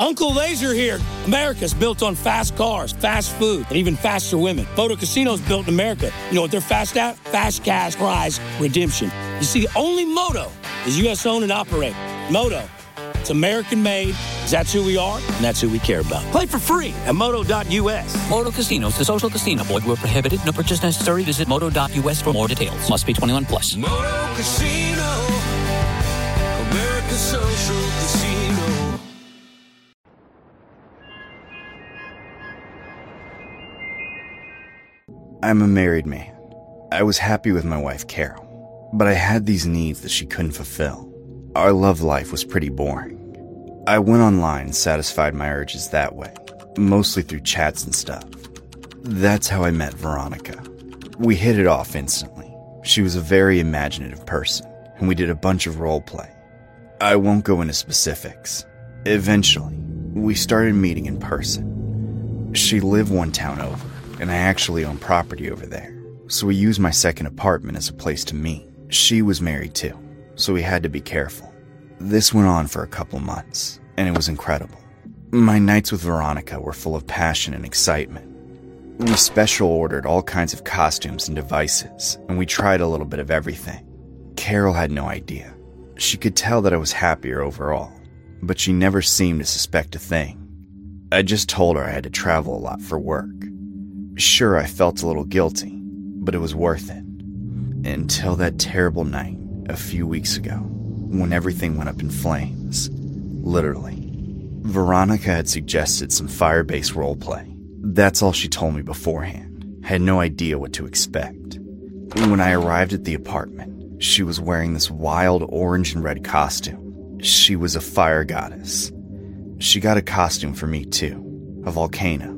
Uncle Laser here. America's built on fast cars, fast food, and even faster women. Moto Casino's built in America. You know what they're fast at? Fast cash prize redemption. You see, only Moto is U.S. owned and operated. Moto, it's American made. That's who we are, and that's who we care about. Play for free at moto.us. Moto Casinos, the social casino. Void where prohibited. No purchase necessary. Visit moto.us for more details. Must be 21 plus. Moto Casino, America's social casino. I'm a married man. I was happy with my wife, Carol, but I had these needs that she couldn't fulfill. Our love life was pretty boring. I went online and satisfied my urges that way, mostly through chats and stuff. That's how I met Veronica. We hit it off instantly. She was a very imaginative person, and we did a bunch of role play. I won't go into specifics. Eventually, we started meeting in person. She lived one town over, and I actually own property over there, so we used my second apartment as a place to meet. She was married too, so we had to be careful. This went on for a couple months, and it was incredible. My nights with Veronica were full of passion and excitement. We special ordered all kinds of costumes and devices, and we tried a little bit of everything. Carol had no idea. She could tell that I was happier overall, but she never seemed to suspect a thing. I just told her I had to travel a lot for work. Sure, I felt a little guilty, but it was worth it. Until that terrible night a few weeks ago, when everything went up in flames. Literally. Veronica had suggested some fire-based roleplay. That's all she told me beforehand. I had no idea what to expect. When I arrived at the apartment, she was wearing this wild orange and red costume. She was a fire goddess. She got a costume for me too, a volcano.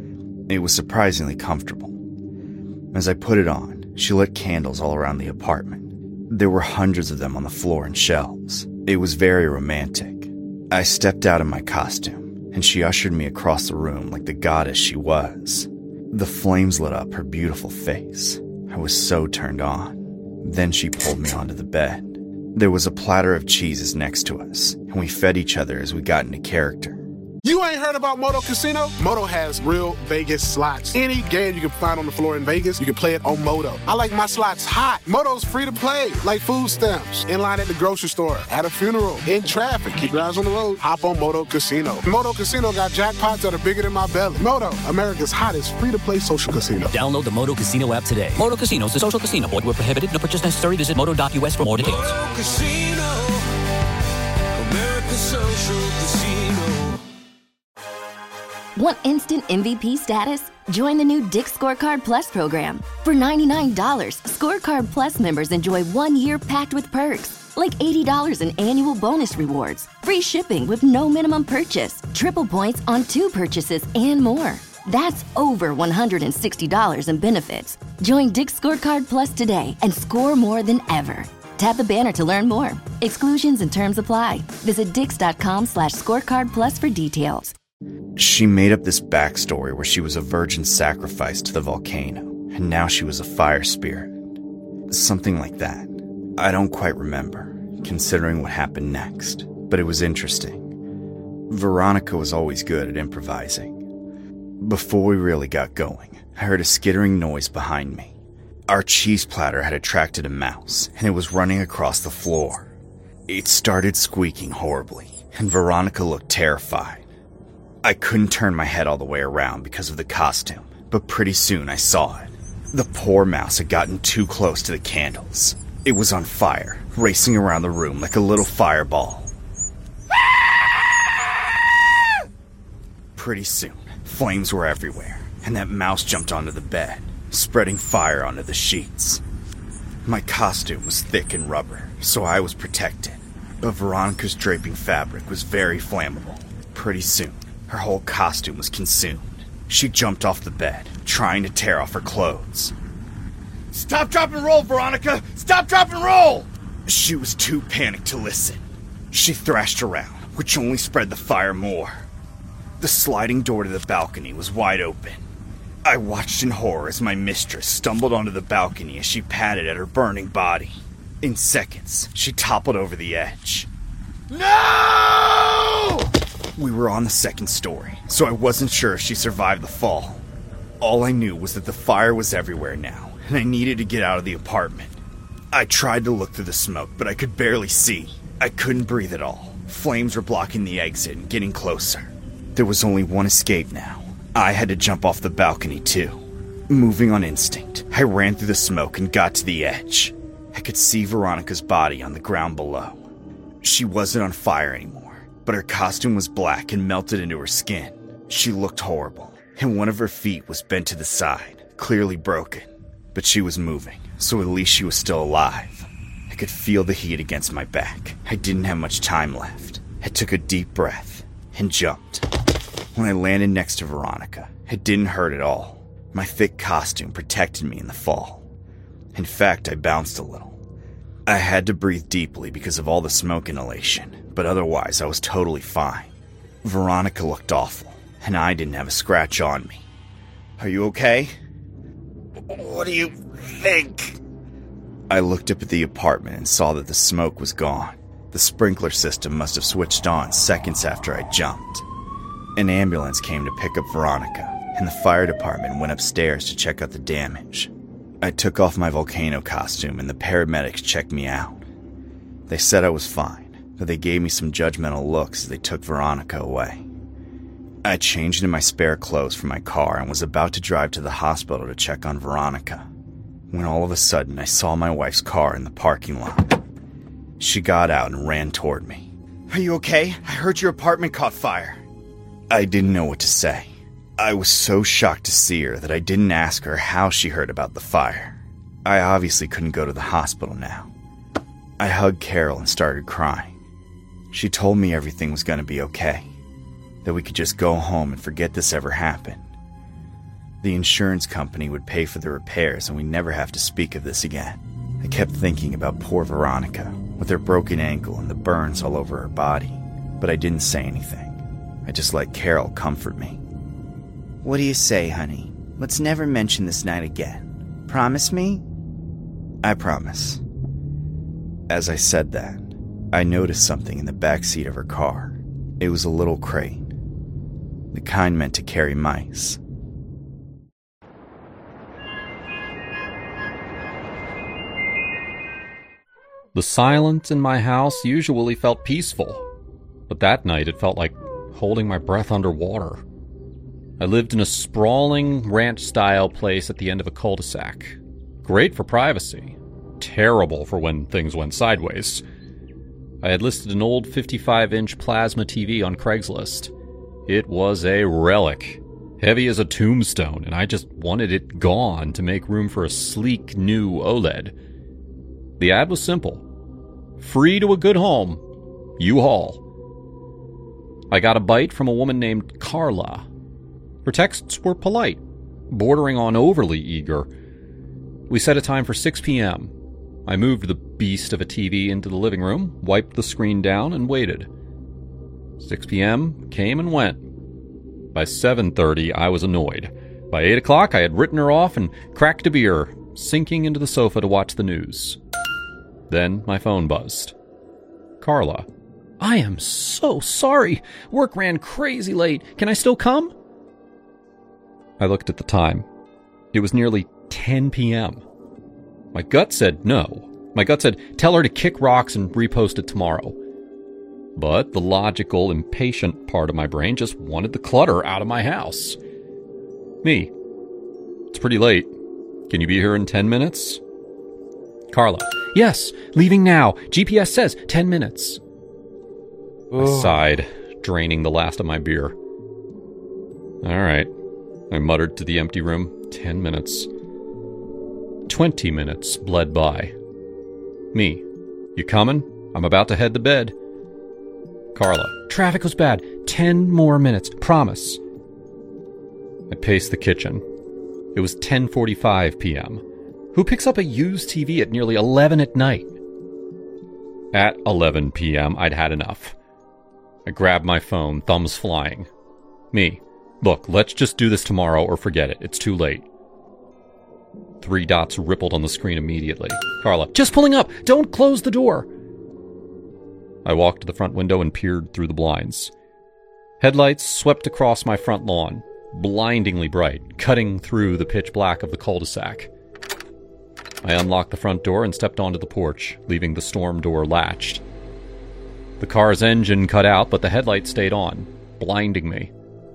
It was surprisingly comfortable. As I put it on, she lit candles all around the apartment. There were hundreds of them on the floor and shelves. It was very romantic. I stepped out in my costume, and she ushered me across the room like the goddess she was. The flames lit up her beautiful face. I was so turned on. Then she pulled me onto the bed. There was a platter of cheeses next to us, and we fed each other as we got into character. You ain't heard about Moto Casino? Moto has real Vegas slots. Any game you can find on the floor in Vegas, you can play it on Moto. I like my slots hot. Moto's free to play, like food stamps, in line at the grocery store, at a funeral, in traffic. Keep your eyes on the road. Hop on Moto Casino. Moto Casino got jackpots that are bigger than my belly. Moto, America's hottest free-to-play social casino. Download the Moto Casino app today. Moto Casinos, the social casino. Void where prohibited. No purchase necessary. Visit moto.us for more details. Moto Casino, America's social casino. Want instant MVP status? Join the new Dick's Scorecard Plus program. For $99, Scorecard Plus members enjoy 1 year packed with perks, like $80 in annual bonus rewards, free shipping with no minimum purchase, triple points on 2 purchases, and more. That's over $160 in benefits. Join Dick's Scorecard Plus today and score more than ever. Tap the banner to learn more. Exclusions and terms apply. Visit dix.com/scorecard plus for details. She made up this backstory where she was a virgin sacrificed to the volcano, and now she was a fire spirit. Something like that. I don't quite remember, considering what happened next, but it was interesting. Veronica was always good at improvising. Before we really got going, I heard a skittering noise behind me. Our cheese platter had attracted a mouse, and it was running across the floor. It started squeaking horribly, and Veronica looked terrified. I couldn't turn my head all the way around because of the costume, but pretty soon I saw it. The poor mouse had gotten too close to the candles. It was on fire, racing around the room like a little fireball. Pretty soon, flames were everywhere, and that mouse jumped onto the bed, spreading fire onto the sheets. My costume was thick and rubber, so I was protected, but Veronica's draping fabric was very flammable. Pretty soon, her whole costume was consumed. She jumped off the bed, trying to tear off her clothes. "Stop, drop, and roll, Veronica! Stop, drop, and roll!" She was too panicked to listen. She thrashed around, which only spread the fire more. The sliding door to the balcony was wide open. I watched in horror as my mistress stumbled onto the balcony as she patted at her burning body. In seconds, she toppled over the edge. "No!" We were on the second story, so I wasn't sure if she survived the fall. All I knew was that the fire was everywhere now, and I needed to get out of the apartment. I tried to look through the smoke, but I could barely see. I couldn't breathe at all. Flames were blocking the exit and getting closer. There was only one escape now. I had to jump off the balcony too. Moving on instinct, I ran through the smoke and got to the edge. I could see Veronica's body on the ground below. She wasn't on fire anymore, but her costume was black and melted into her skin. She looked horrible, and one of her feet was bent to the side, clearly broken. But she was moving, so at least she was still alive. I could feel the heat against my back. I didn't have much time left. I took a deep breath and jumped. When I landed next to Veronica, it didn't hurt at all. My thick costume protected me in the fall. In fact, I bounced a little. I had to breathe deeply because of all the smoke inhalation, but otherwise I was totally fine. Veronica looked awful, and I didn't have a scratch on me. Are you okay? What do you think? I looked up at the apartment and saw that the smoke was gone. The sprinkler system must have switched on seconds after I jumped. An ambulance came to pick up Veronica, and the fire department went upstairs to check out the damage. I took off my volcano costume and the paramedics checked me out. They said I was fine, but they gave me some judgmental looks as they took Veronica away. I changed into my spare clothes from my car and was about to drive to the hospital to check on Veronica, when all of a sudden I saw my wife's car in the parking lot. She got out and ran toward me. Are you okay? I heard your apartment caught fire. I didn't know what to say. I was so shocked to see her that I didn't ask her how she heard about the fire. I obviously couldn't go to the hospital now. I hugged Carol and started crying. She told me everything was going to be okay, that we could just go home and forget this ever happened. The insurance company would pay for the repairs and we'd never have to speak of this again. I kept thinking about poor Veronica, with her broken ankle and the burns all over her body, but I didn't say anything. I just let Carol comfort me. What do you say, honey? Let's never mention this night again. Promise me? I promise. As I said that, I noticed something in the back seat of her car. It was a little crate, the kind meant to carry mice. The silence in my house usually felt peaceful, but that night it felt like holding my breath underwater. I lived in a sprawling ranch-style place at the end of a cul-de-sac. Great for privacy. Terrible for when things went sideways. I had listed an old 55-inch plasma TV on Craigslist. It was a relic, heavy as a tombstone, and I just wanted it gone to make room for a sleek new OLED. The ad was simple. Free to a good home. U-Haul. I got a bite from a woman named Carla. Her texts were polite, bordering on overly eager. We set a time for 6 p.m. I moved the beast of a TV into the living room, wiped the screen down, and waited. 6 p.m. came and went. By 7:30, I was annoyed. By 8 o'clock, I had written her off and cracked a beer, sinking into the sofa to watch the news. Then my phone buzzed. Carla. I am so sorry. Work ran crazy late. Can I still come? I looked at the time. It was nearly 10 p.m. My gut said no. My gut said, tell her to kick rocks and repost it tomorrow. But the logical, impatient part of my brain just wanted the clutter out of my house. Me. It's pretty late. Can you be here in 10 minutes? Carla. Yes, leaving now. GPS says 10 minutes. I sighed, draining the last of my beer. All right, I muttered to the empty room. 10 minutes. 20 minutes bled by. Me. You coming? I'm about to head to bed. Carla. Traffic was bad. 10 more minutes. Promise. I paced the kitchen. It was 10:45 p.m. Who picks up a used TV at nearly 11 at night? At 11 p.m., I'd had enough. I grabbed my phone, thumbs flying. Me. Look, let's just do this tomorrow or forget it. It's too late. 3 dots rippled on the screen immediately. Carla. Just pulling up! Don't close the door! I walked to the front window and peered through the blinds. Headlights swept across my front lawn, blindingly bright, cutting through the pitch black of the cul-de-sac. I unlocked the front door and stepped onto the porch, leaving the storm door latched. The car's engine cut out, but the headlights stayed on, blinding me.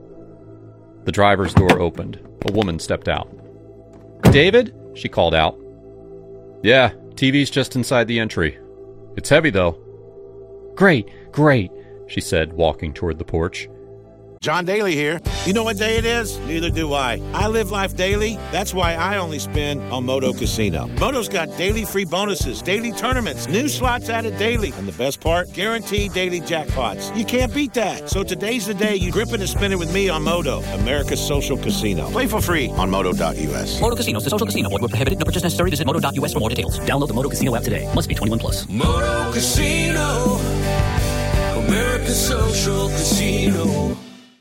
The driver's door opened. A woman stepped out. "David?" she called out. "Yeah, TV's just inside the entry. It's heavy, though." Great, she said, walking toward the porch. John Daly here. You know what day it is? Neither do I. I live life daily. That's why I only spin on Moto Casino. Moto's got daily free bonuses, daily tournaments, new slots added daily. And the best part? Guaranteed daily jackpots. You can't beat that. So today's the day you grip it and spin it with me on Moto, America's social casino. Play for free on Moto.us. Moto Casinos, the social casino. Void where prohibited. No purchase necessary. Visit Moto.us for more details. Download the Moto Casino app today. Must be 21 plus. Moto Casino, America's social casino.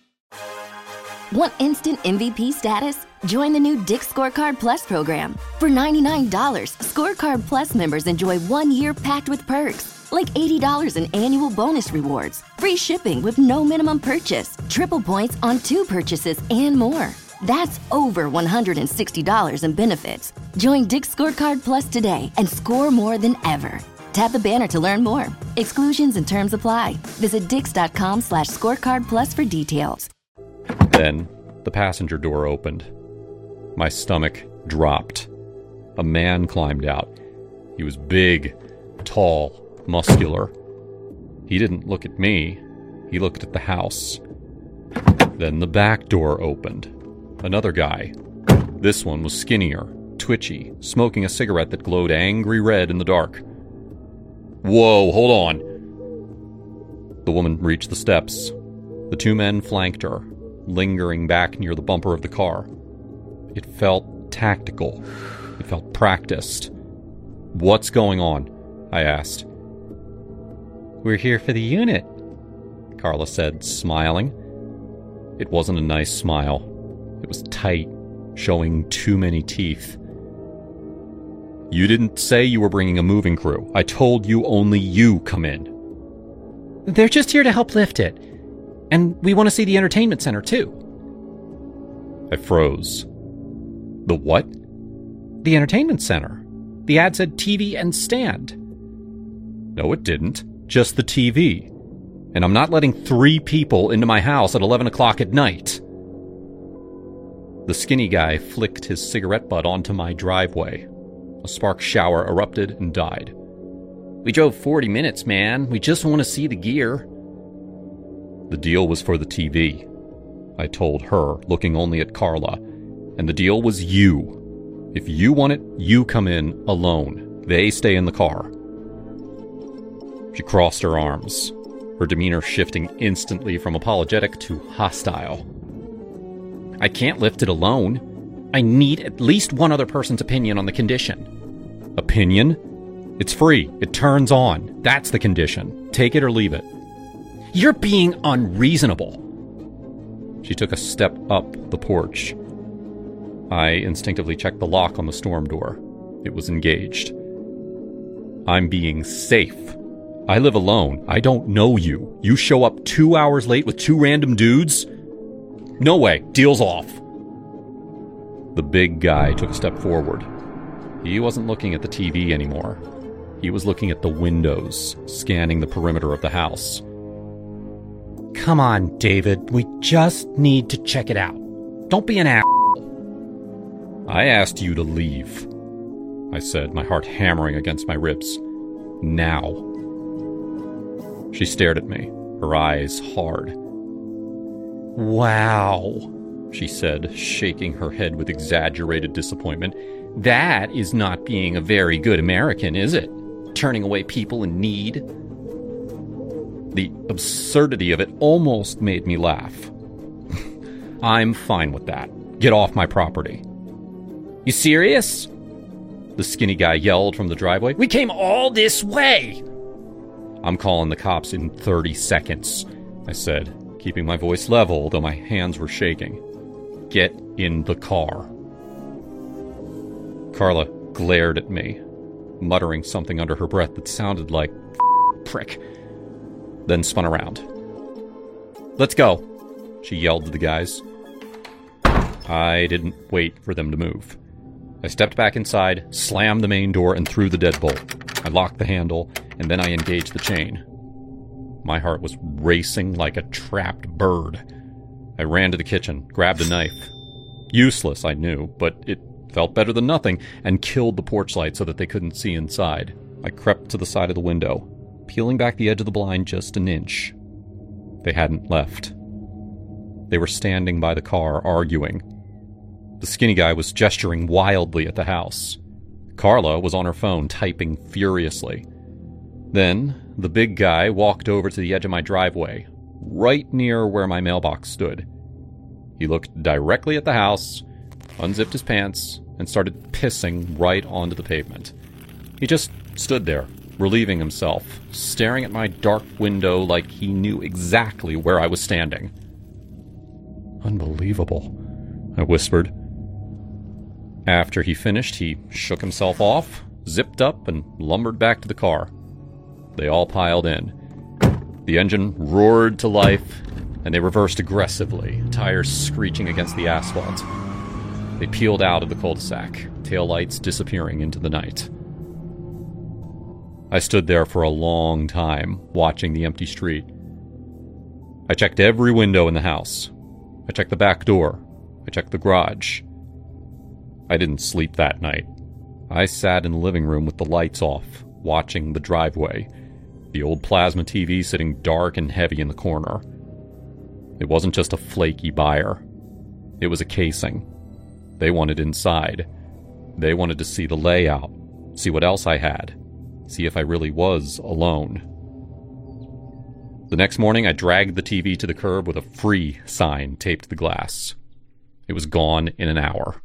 Want instant MVP status? Join the new Dick's Scorecard Plus program. For $99, Scorecard Plus members enjoy 1 year packed with perks, like $80 in annual bonus rewards, free shipping with no minimum purchase, triple points on 2 purchases, and more. That's over $160 in benefits. Join Dick's Scorecard Plus today and score more than ever. Tap the banner to learn more. Exclusions and terms apply. Visit dix.com/scorecardplus for details. Then, the passenger door opened. My stomach dropped. A man climbed out. He was big, tall, muscular. He didn't look at me. He looked at the house. Then the back door opened. Another guy. This one was skinnier, twitchy, smoking a cigarette that glowed angry red in the dark. "Whoa, hold on." The woman reached the steps. The 2 men flanked her, lingering back near the bumper of the car. It felt tactical. It felt practiced. "What's going on?" I asked. "We're here for the unit," Carla said, smiling. It wasn't a nice smile. It was tight, showing too many teeth. "You didn't say you were bringing a moving crew. I told you only you come in." "They're just here to help lift it. And we want to see the entertainment center, too." I froze. "The what?" "The entertainment center. The ad said TV and stand." "No, it didn't. Just the TV. And I'm not letting 3 people into my house at 11 o'clock at night." The skinny guy flicked his cigarette butt onto my driveway. A spark shower erupted and died. "We drove 40 minutes, man. We just want to see the gear." The deal was for the TV, I told her, looking only at Carla. And the deal was you. If you want it, you come in alone. They stay in the car. She crossed her arms, her demeanor shifting instantly from apologetic to hostile. "I can't lift it alone. I need at least one other person's opinion on the condition." "Opinion? It's free. It turns on. That's the condition. Take it or leave it." "You're being unreasonable." She took a step up the porch. I instinctively checked the lock on the storm door. It was engaged. "I'm being safe. I live alone. I don't know you. You show up 2 hours late with 2 random dudes? No way. Deal's off." The big guy took a step forward. He wasn't looking at the TV anymore. He was looking at the windows, scanning the perimeter of the house. "Come on, David. We just need to check it out. Don't be an asshole." "I asked you to leave," I said, my heart hammering against my ribs. "Now." She stared at me, her eyes hard. "Wow," she said, shaking her head with exaggerated disappointment. "That is not being a very good American, is it? Turning away people in need." The absurdity of it almost made me laugh. "I'm fine with that. Get off my property." "You serious?" the skinny guy yelled from the driveway. "We came all this way!" "I'm calling the cops in 30 seconds, I said, keeping my voice level, though my hands were shaking. "Get in the car." Carla glared at me, muttering something under her breath that sounded like prick, then spun around. "Let's go," she yelled to the guys. I didn't wait for them to move. I stepped back inside, slammed the main door, and threw the deadbolt. I locked the handle, and then I engaged the chain. My heart was racing like a trapped bird. I ran to the kitchen, grabbed a knife. Useless, I knew, but it felt better than nothing, and killed the porch light so that they couldn't see inside. I crept to the side of the window, peeling back the edge of the blind just an inch. They hadn't left. They were standing by the car, arguing. The skinny guy was gesturing wildly at the house. Carla was on her phone, typing furiously. Then, the big guy walked over to the edge of my driveway, right near where my mailbox stood. He looked directly at the house, unzipped his pants, and started pissing right onto the pavement. He just stood there, relieving himself, staring at my dark window like he knew exactly where I was standing. Unbelievable, I whispered. After he finished, he shook himself off, zipped up, and lumbered back to the car. They all piled in. The engine roared to life, and they reversed aggressively, tires screeching against the asphalt. They peeled out of the cul-de-sac, taillights disappearing into the night. I stood there for a long time, watching the empty street. I checked every window in the house. I checked the back door. I checked the garage. I didn't sleep that night. I sat in the living room with the lights off, watching the driveway, the old plasma TV sitting dark and heavy in the corner. It wasn't just a flaky buyer. It was a casing. They wanted inside. They wanted to see the layout, see what else I had, see if I really was alone. The next morning, I dragged the TV to the curb with a free sign taped to the glass. It was gone in an hour.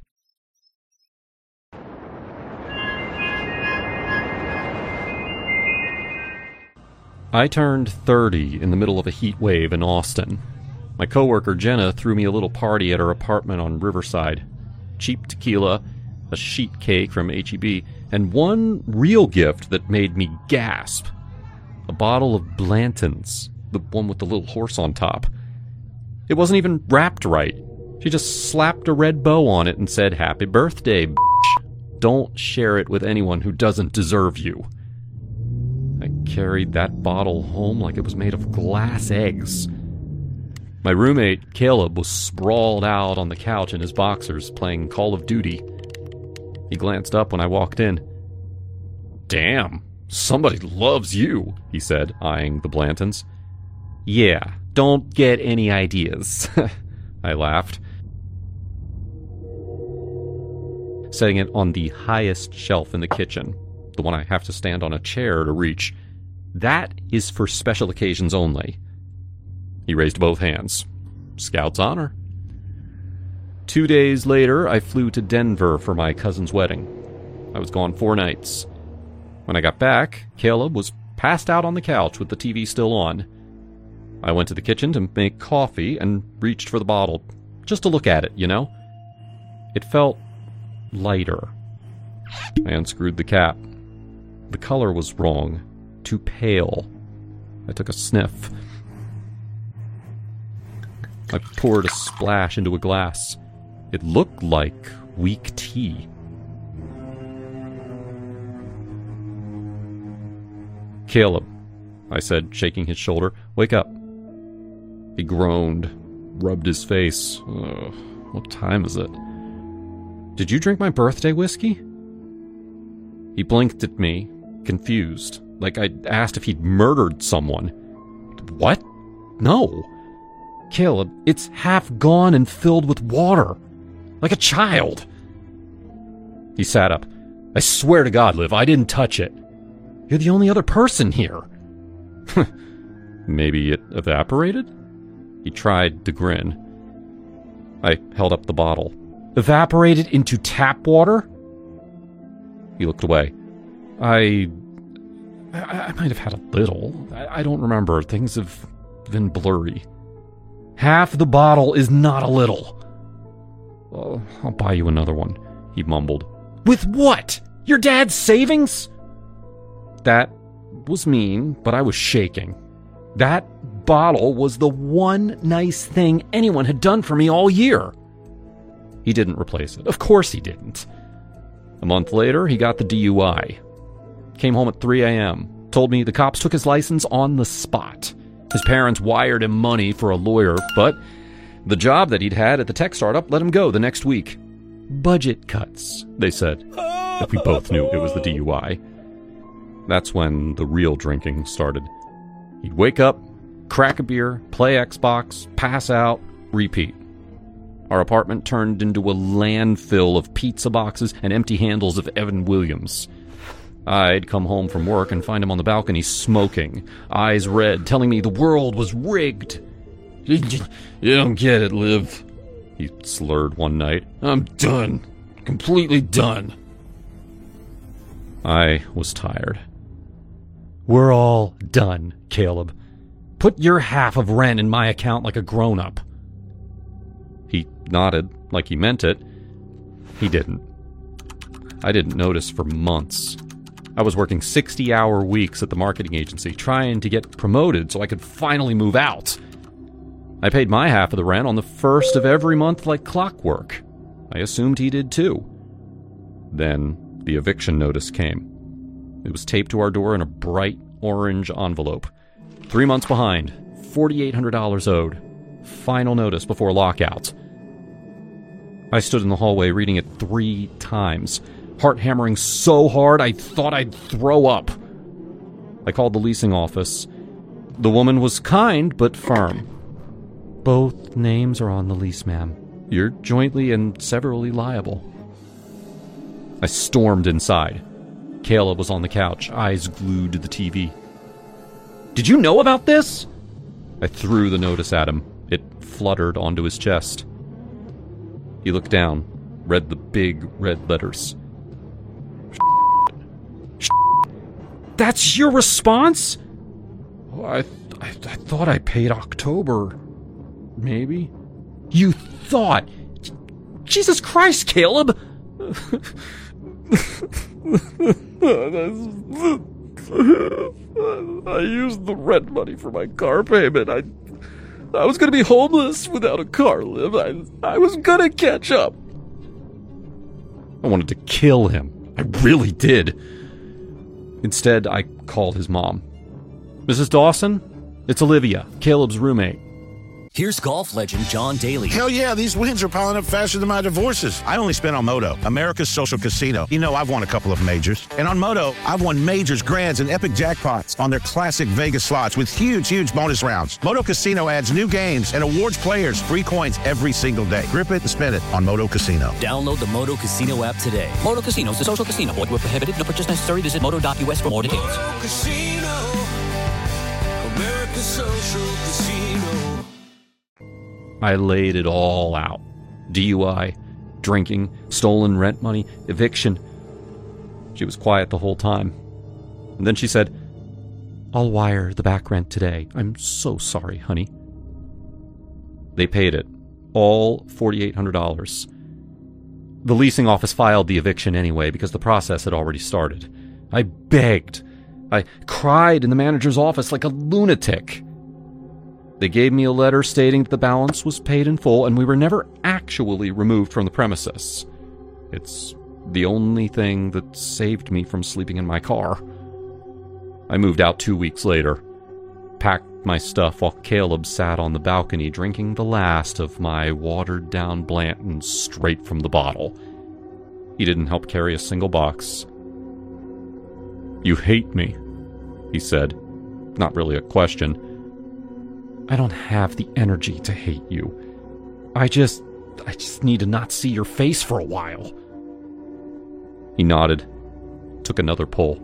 I turned 30 in the middle of a heat wave in Austin. My coworker Jenna threw me a little party at her apartment on Riverside. Cheap tequila, a sheet cake from H-E-B, and one real gift that made me gasp. A bottle of Blanton's, the one with the little horse on top. It wasn't even wrapped right. She just slapped a red bow on it and said, "Happy birthday, bitch. Don't share it with anyone who doesn't deserve you." I carried that bottle home like it was made of glass eggs. My roommate, Caleb, was sprawled out on the couch in his boxers playing Call of Duty. He glanced up when I walked in. "Damn, somebody loves you," he said, eyeing the Blantons. "Yeah, don't get any ideas," I laughed. Setting it on the highest shelf in the kitchen, the one I have to stand on a chair to reach. "That is for special occasions only." He raised both hands. Scout's honor. 2 days later, I flew to Denver for my cousin's wedding. I was gone 4 nights. When I got back, Caleb was passed out on the couch with the TV still on. I went to the kitchen to make coffee and reached for the bottle, just to look at it, you know? It felt lighter. I unscrewed the cap. The color was wrong. Too pale. I took a sniff. I poured a splash into a glass. It looked like weak tea. "Caleb," I said, shaking his shoulder, "wake up." He groaned, rubbed his face. Ugh, what time is it? "Did you drink my birthday whiskey?" He blinked at me, confused, like I'd asked if he'd murdered someone. "What? No. Caleb, it's half gone and filled with water. Like a child." He sat up. "I swear to God, Liv, I didn't touch it. You're the only other person here." "Maybe it evaporated?" He tried to grin. I held up the bottle. "Evaporated into tap water?" He looked away. I might have had a little. I don't remember. Things have been blurry. "Half the bottle is not a little." "I'll buy you another one," he mumbled. "With what? Your dad's savings?" That was mean, but I was shaking. That bottle was the one nice thing anyone had done for me all year. He didn't replace it. Of course he didn't. A month later, he got the DUI. Came home at 3 a.m., told me the cops took his license on the spot. His parents wired him money for a lawyer, but the job that he'd had at the tech startup let him go the next week. Budget cuts, they said. But we both knew it was the DUI. That's when the real drinking started. He'd wake up, crack a beer, play Xbox, pass out, repeat. Our apartment turned into a landfill of pizza boxes and empty handles of Evan Williams. I'd come home from work and find him on the balcony smoking, eyes red, telling me the world was rigged. You don't get it, Liv, he slurred one night. I'm done. Completely done. I was tired. We're all done, Caleb. Put your half of rent in my account like a grown-up. He nodded like he meant it. He didn't. I didn't notice for months. I was working 60-hour weeks at the marketing agency, trying to get promoted so I could finally move out. I paid my half of the rent on the first of every month like clockwork. I assumed he did too. Then the eviction notice came. It was taped to our door in a bright orange envelope. 3 months behind, $4,800 owed. Final notice before lockout. I stood in the hallway reading it 3 times, heart hammering so hard I thought I'd throw up. I called the leasing office. The woman was kind but firm. Both names are on the lease, ma'am. You're jointly and severally liable. I stormed inside. Caleb was on the couch, eyes glued to the TV. Did you know about this? I threw the notice at him. It fluttered onto his chest. He looked down, read the big red letters. That's your response? I thought I paid October. Maybe? You thought? Jesus Christ, Caleb! I used the rent money for my car payment. I was going to be homeless without a car, Liv. I was going to catch up. I wanted to kill him. I really did. Instead, I called his mom. Mrs. Dawson, it's Olivia, Caleb's roommate. Here's golf legend John Daly. Hell yeah, these wins are piling up faster than my divorces. I only spent on Moto, America's social casino. You know, I've won a couple of majors. And on Moto, I've won majors, grands, and epic jackpots on their classic Vegas slots with huge bonus rounds. Moto Casino adds new games and awards players free coins every single day. Grip it and spin it on Moto Casino. Download the Moto Casino app today. Moto Casino is a social casino. Void where prohibited. No purchase necessary. Visit moto.us for more details. Moto Casino, America's social casino. I laid it all out. DUI, drinking, stolen rent money, eviction. She was quiet the whole time. And then she said, I'll wire the back rent today. I'm so sorry, honey. They paid it. All $4,800. The leasing office filed the eviction anyway because the process had already started. I begged. I cried in the manager's office like a lunatic. They gave me a letter stating that the balance was paid in full and we were never actually removed from the premises. It's the only thing that saved me from sleeping in my car. I moved out 2 weeks later, packed my stuff while Caleb sat on the balcony drinking the last of my watered-down Blanton straight from the bottle. He didn't help carry a single box. You hate me, he said. Not really a question. I don't have the energy to hate you. I just need to not see your face for a while. He nodded, took another pull.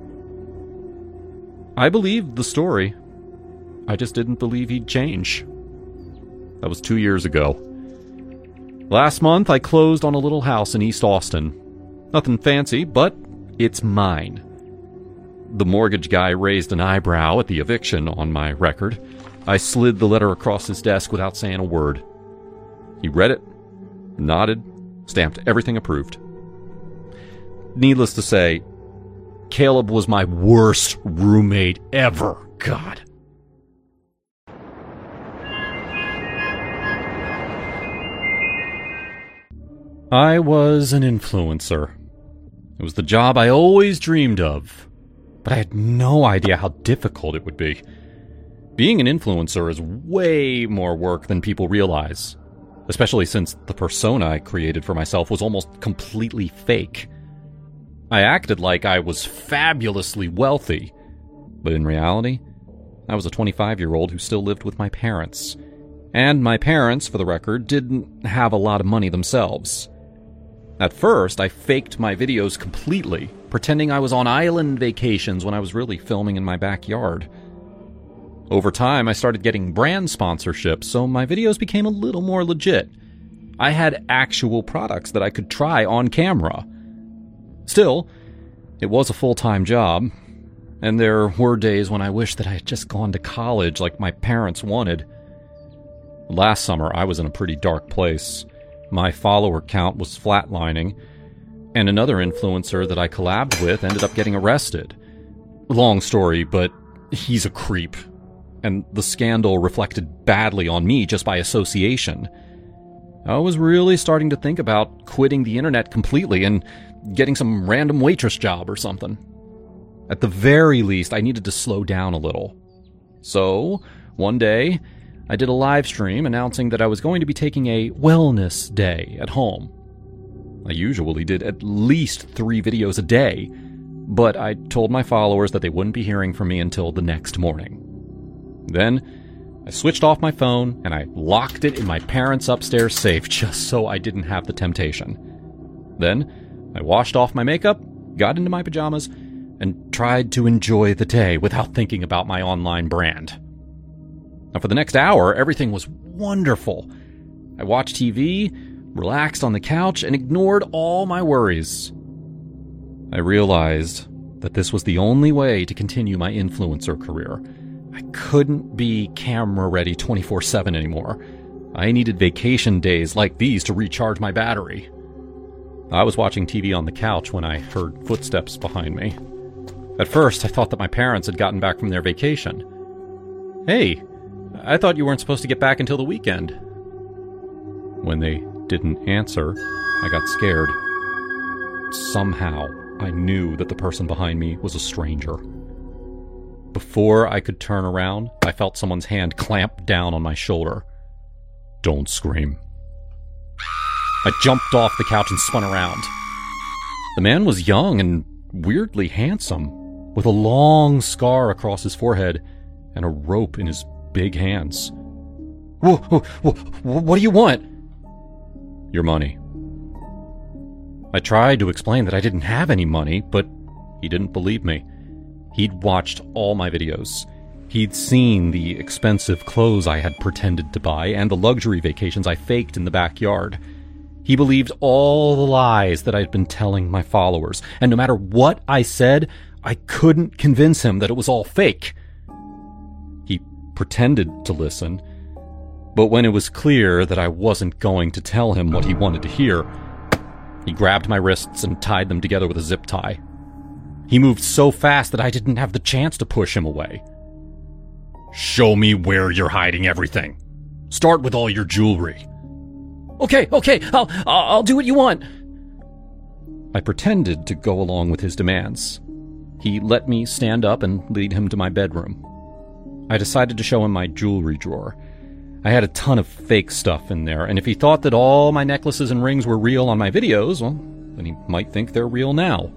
I believed the story. I just didn't believe he'd change. That was 2 years ago. Last month, I closed on a little house in East Austin. Nothing fancy, but it's mine. The mortgage guy raised an eyebrow at the eviction on my record. I slid the letter across his desk without saying a word. He read it, nodded, stamped everything approved. Needless to say, Caleb was my worst roommate ever. God. I was an influencer. It was the job I always dreamed of, but I had no idea how difficult it would be. Being an influencer is way more work than people realize, especially since the persona I created for myself was almost completely fake. I acted like I was fabulously wealthy, but in reality, I was a 25-year-old who still lived with my parents. And my parents, for the record, didn't have a lot of money themselves. At first, I faked my videos completely, pretending I was on island vacations when I was really filming in my backyard. Over time, I started getting brand sponsorships, so my videos became a little more legit. I had actual products that I could try on camera. Still, it was a full-time job, and there were days when I wished that I had just gone to college like my parents wanted. Last summer, I was in a pretty dark place. My follower count was flatlining, and another influencer that I collabed with ended up getting arrested. Long story, but he's a creep, and the scandal reflected badly on me just by association. I was really starting to think about quitting the internet completely and getting some random waitress job or something. At the very least, I needed to slow down a little. So, one day, I did a live stream announcing that I was going to be taking a wellness day at home. I usually did at least 3 videos a day, but I told my followers that they wouldn't be hearing from me until the next morning. Then, I switched off my phone and I locked it in my parents' upstairs safe just so I didn't have the temptation. Then, I washed off my makeup, got into my pajamas, and tried to enjoy the day without thinking about my online brand. Now, for the next hour, everything was wonderful. I watched TV, relaxed on the couch, and ignored all my worries. I realized that this was the only way to continue my influencer career. I couldn't be camera-ready 24/7 anymore. I needed vacation days like these to recharge my battery. I was watching TV on the couch when I heard footsteps behind me. At first, I thought that my parents had gotten back from their vacation. "Hey, I thought you weren't supposed to get back until the weekend." When they didn't answer, I got scared. Somehow, I knew that the person behind me was a stranger. Before I could turn around, I felt someone's hand clamp down on my shoulder. "Don't scream." I jumped off the couch and spun around. The man was young and weirdly handsome, with a long scar across his forehead and a rope in his big hands. What do you want?" "Your money." I tried to explain that I didn't have any money, but he didn't believe me. He'd watched all my videos. He'd seen the expensive clothes I had pretended to buy and the luxury vacations I faked in the backyard. He believed all the lies that I'd been telling my followers, and no matter what I said, I couldn't convince him that it was all fake. He pretended to listen, but when it was clear that I wasn't going to tell him what he wanted to hear, he grabbed my wrists and tied them together with a zip tie. He moved so fast that I didn't have the chance to push him away. "Show me where you're hiding everything. Start with all your jewelry." Okay, I'll do what you want." I pretended to go along with his demands. He let me stand up and lead him to my bedroom. I decided to show him my jewelry drawer. I had a ton of fake stuff in there, and if he thought that all my necklaces and rings were real on my videos, well, then he might think they're real now.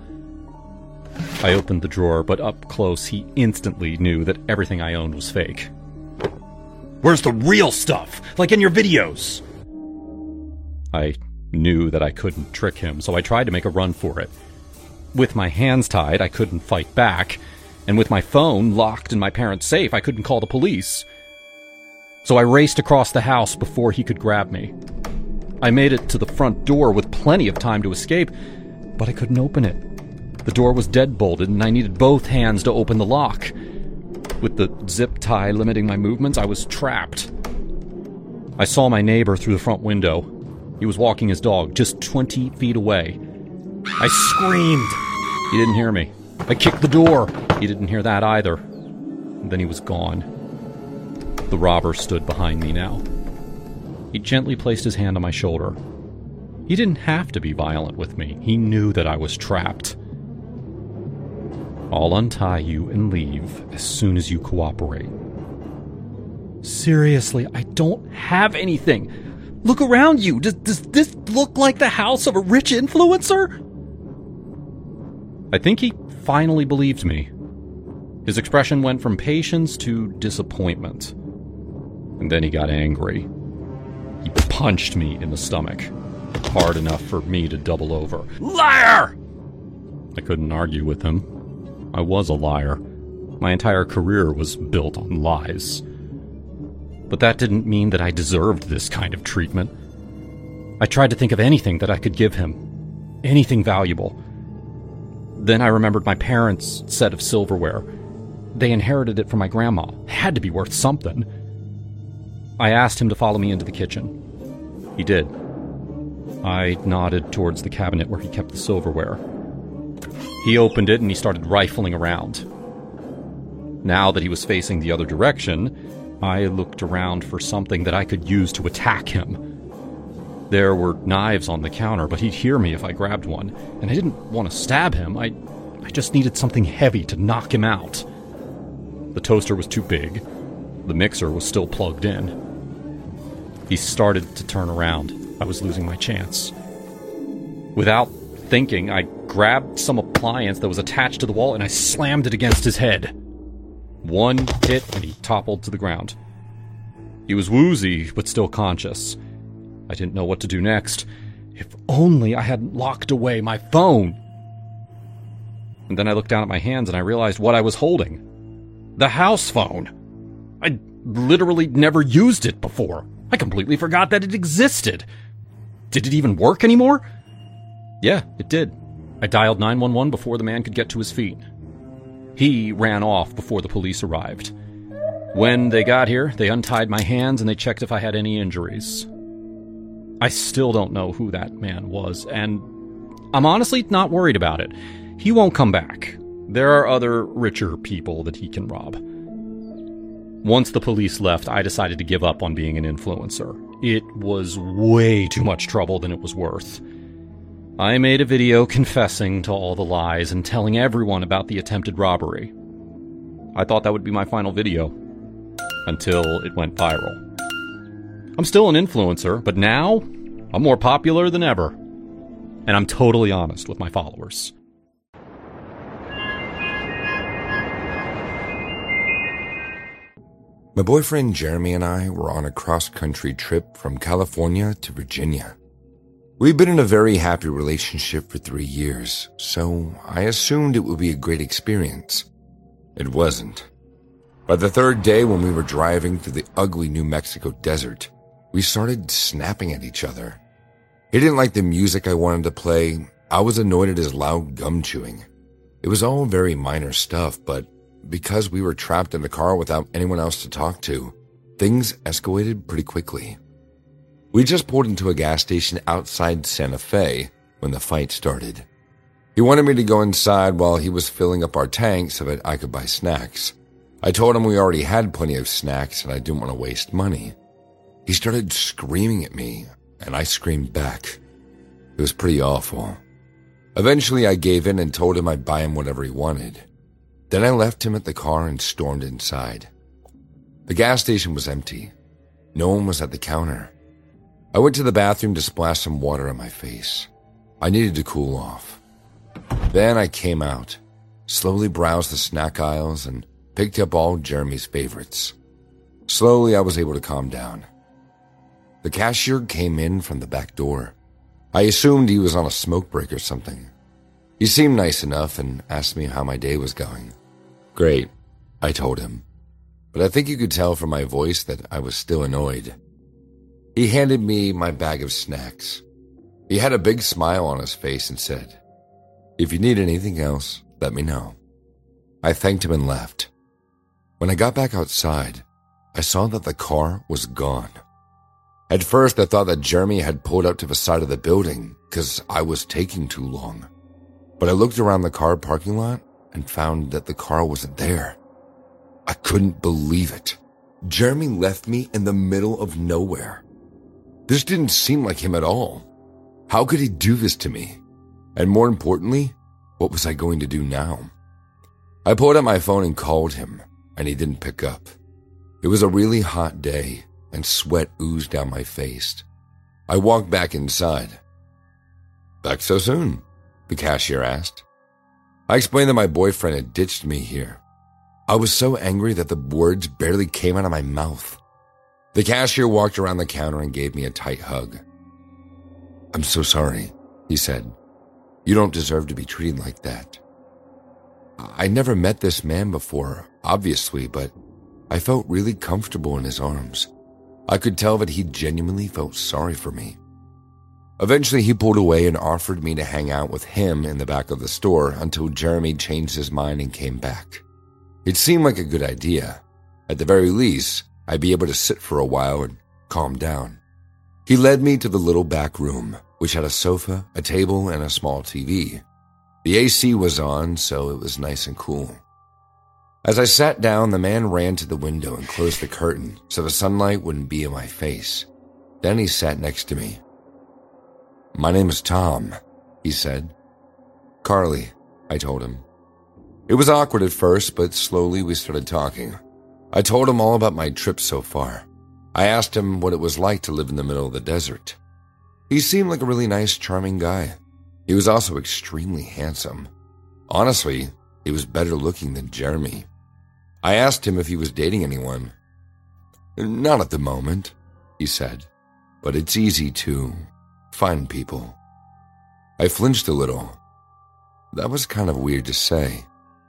I opened the drawer, but up close he instantly knew that everything I owned was fake. "Where's the real stuff, like in your videos?" I knew that I couldn't trick him, so I tried to make a run for it. With my hands tied, I couldn't fight back, and with my phone locked in my parents' safe, I couldn't call the police. So I raced across the house before he could grab me. I made it to the front door with plenty of time to escape, but I couldn't open it. The door was deadbolted, and I needed both hands to open the lock. With the zip tie limiting my movements, I was trapped. I saw my neighbor through the front window. He was walking his dog just 20 feet away. I screamed. He didn't hear me. I kicked the door. He didn't hear that either. And then he was gone. The robber stood behind me now. He gently placed his hand on my shoulder. He didn't have to be violent with me. He knew that I was trapped. I'll untie you and leave as soon as you cooperate. Seriously, I don't have anything. Look around you. Does this look like the house of a rich influencer? I think he finally believed me. His expression went from patience to disappointment. And then he got angry. He punched me in the stomach, hard enough for me to double over. Liar! I couldn't argue with him. I was a liar. My entire career was built on lies. But that didn't mean that I deserved this kind of treatment. I tried to think of anything that I could give him. Anything valuable. Then I remembered my parents' set of silverware. They inherited it from my grandma. It had to be worth something. I asked him to follow me into the kitchen. He did. I nodded towards the cabinet where he kept the silverware. He opened it and he started rifling around. Now that he was facing the other direction, I looked around for something that I could use to attack him. There were knives on the counter, but he'd hear me if I grabbed one, and I didn't want to stab him. I just needed something heavy to knock him out. The toaster was too big. The mixer was still plugged in. He started to turn around. I was losing my chance. Without thinking, I grabbed some appliance that was attached to the wall and I slammed it against his head. One hit and he toppled to the ground. He was woozy, but still conscious. I didn't know what to do next. If only I hadn't locked away my phone. And then I looked down at my hands and I realized what I was holding. The house phone. I literally never used it before. I completely forgot that it existed. Did it even work anymore? Yeah, it did. I dialed 911 before the man could get to his feet. He ran off before the police arrived. When they got here, they untied my hands and they checked if I had any injuries. I still don't know who that man was, and I'm honestly not worried about it. He won't come back. There are other richer people that he can rob. Once the police left, I decided to give up on being an influencer. It was way too much trouble than it was worth. I made a video confessing to all the lies and telling everyone about the attempted robbery. I thought that would be my final video, until it went viral. I'm still an influencer, but now I'm more popular than ever. And I'm totally honest with my followers. My boyfriend Jeremy and I were on a cross-country trip from California to Virginia. We've been in a very happy relationship for 3 years, so I assumed it would be a great experience. It wasn't. By the third day, when we were driving through the ugly New Mexico desert, we started snapping at each other. He didn't like the music I wanted to play. I was annoyed at his loud gum chewing. It was all very minor stuff, but because we were trapped in the car without anyone else to talk to, things escalated pretty quickly. We just pulled into a gas station outside Santa Fe when the fight started. He wanted me to go inside while he was filling up our tank so that I could buy snacks. I told him we already had plenty of snacks and I didn't want to waste money. He started screaming at me, and I screamed back. It was pretty awful. Eventually, I gave in and told him I'd buy him whatever he wanted. Then I left him at the car and stormed inside. The gas station was empty. No one was at the counter. I went to the bathroom to splash some water on my face. I needed to cool off. Then I came out, slowly browsed the snack aisles, and picked up all Jeremy's favorites. Slowly, I was able to calm down. The cashier came in from the back door. I assumed he was on a smoke break or something. He seemed nice enough and asked me how my day was going. Great, I told him. But I think you could tell from my voice that I was still annoyed. He handed me my bag of snacks. He had a big smile on his face and said, "If you need anything else, let me know." I thanked him and left. When I got back outside, I saw that the car was gone. At first, I thought that Jeremy had pulled up to the side of the building because I was taking too long. But I looked around the car parking lot and found that the car wasn't there. I couldn't believe it. Jeremy left me in the middle of nowhere. This didn't seem like him at all. How could he do this to me? And more importantly, what was I going to do now? I pulled out my phone and called him, and he didn't pick up. It was a really hot day, and sweat oozed down my face. I walked back inside. "Back so soon?" the cashier asked. I explained that my boyfriend had ditched me here. I was so angry that the words barely came out of my mouth. The cashier walked around the counter and gave me a tight hug. "I'm so sorry," he said. "You don't deserve to be treated like that." I never met this man before, obviously, but I felt really comfortable in his arms. I could tell that he genuinely felt sorry for me. Eventually, he pulled away and offered me to hang out with him in the back of the store until Jeremy changed his mind and came back. It seemed like a good idea. At the very least, I'd be able to sit for a while and calm down. He led me to the little back room, which had a sofa, a table, and a small TV. The AC was on, so it was nice and cool. As I sat down, the man ran to the window and closed the curtain so the sunlight wouldn't be in my face. Then he sat next to me. "My name is Tom," he said. "Carly," I told him. It was awkward at first, but slowly we started talking. I told him all about my trip so far. I asked him what it was like to live in the middle of the desert. He seemed like a really nice, charming guy. He was also extremely handsome. Honestly, he was better looking than Jeremy. I asked him if he was dating anyone. "Not at the moment," he said, "but it's easy to find people." I flinched a little. That was kind of weird to say.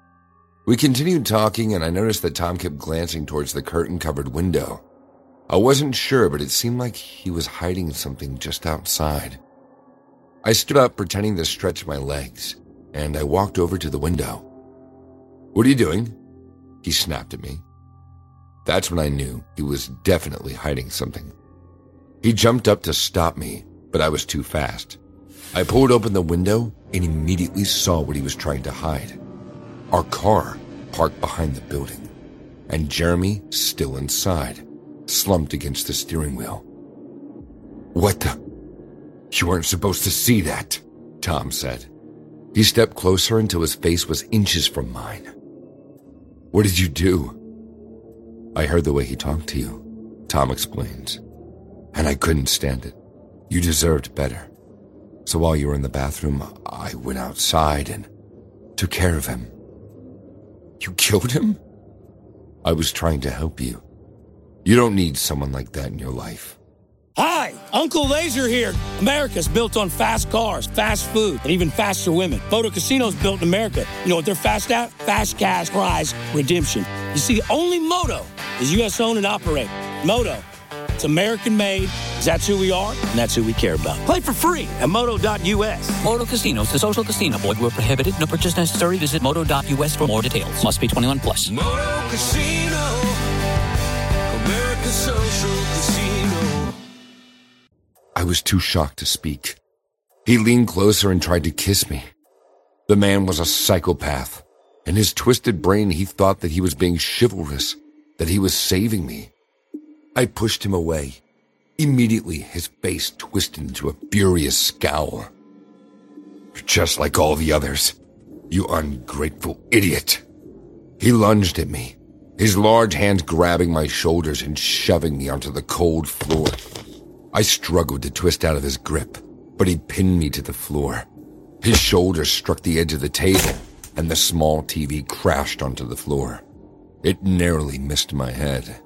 We continued talking, and I noticed that Tom kept glancing towards the curtain-covered window. I wasn't sure, but it seemed like he was hiding something just outside. I stood up, pretending to stretch my legs, and I walked over to the window. "What are you doing?" he snapped at me. That's when I knew he was definitely hiding something. He jumped up to stop me, but I was too fast. I pulled open the window and immediately saw what he was trying to hide. Our car parked behind the building, and Jeremy still inside, slumped against the steering wheel. "What the? You weren't supposed to see that," Tom said. He stepped closer until his face was inches from mine. "What did you do?" "I heard the way he talked to you," Tom explains, "and I couldn't stand it. You deserved better. So while you were in the bathroom, I went outside and took care of him." "You killed him?" "I was trying to help you. You don't need someone like that in your life." Hi, Uncle Laser here. America's built on fast cars, fast food, and even faster women. Moto Casino's built in America. You know what they're fast at? Fast cash prize redemption. You see, only Moto is U.S. owned and operated. Moto, it's American made, because that's who we are, and that's who we care about. Play for free at moto.us. Moto Casinos, the social casino. Void where prohibited. No purchase necessary. Visit moto.us for more details. Must be 21 plus. Moto Casino, America's social casino. I was too shocked to speak. He leaned closer and tried to kiss me. The man was a psychopath. In his twisted brain, he thought that he was being chivalrous, that he was saving me. I pushed him away. Immediately, his face twisted into a furious scowl. "You're just like all the others, you ungrateful idiot." He lunged at me, his large hands grabbing my shoulders and shoving me onto the cold floor. I struggled to twist out of his grip, but he pinned me to the floor. His shoulders struck the edge of the table, and the small TV crashed onto the floor. It narrowly missed my head.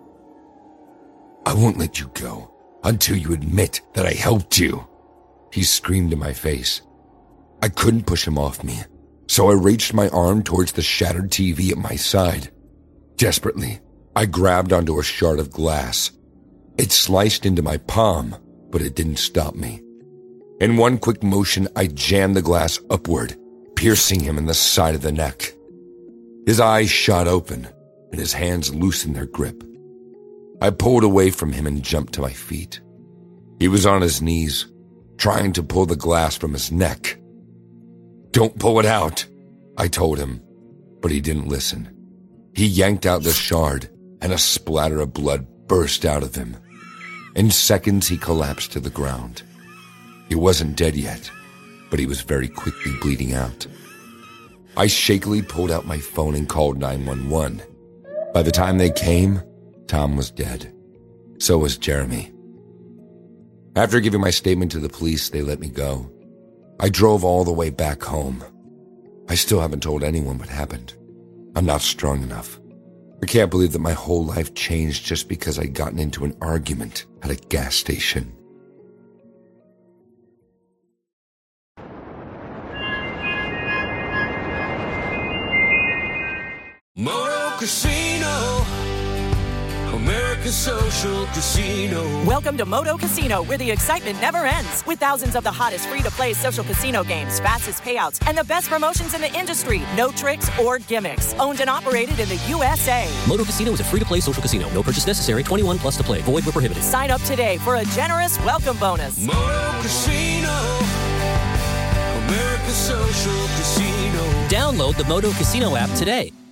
"I won't let you go until you admit that I helped you," he screamed in my face. I couldn't push him off me, so I reached my arm towards the shattered TV at my side. Desperately, I grabbed onto a shard of glass. It sliced into my palm, but it didn't stop me. In one quick motion, I jammed the glass upward, piercing him in the side of the neck. His eyes shot open, and his hands loosened their grip. I pulled away from him and jumped to my feet. He was on his knees, trying to pull the glass from his neck. "Don't pull it out," I told him, but he didn't listen. He yanked out the shard, and a splatter of blood burst out of him. In seconds, he collapsed to the ground. He wasn't dead yet, but he was very quickly bleeding out. I shakily pulled out my phone and called 911. By the time they came, Tom was dead. So was Jeremy. After giving my statement to the police, they let me go. I drove all the way back home. I still haven't told anyone what happened. I'm not strong enough. I can't believe that my whole life changed just because I'd gotten into an argument at a gas station. Moto Casino, America's social casino. Welcome to Moto Casino, where the excitement never ends. With thousands of the hottest free-to-play social casino games, fastest payouts, and the best promotions in the industry. No tricks or gimmicks. Owned and operated in the USA. Moto Casino is a free-to-play social casino. No purchase necessary. 21 plus to play. Void where prohibited. Sign up today for a generous welcome bonus. Moto Casino, America's social casino. Download the Moto Casino app today.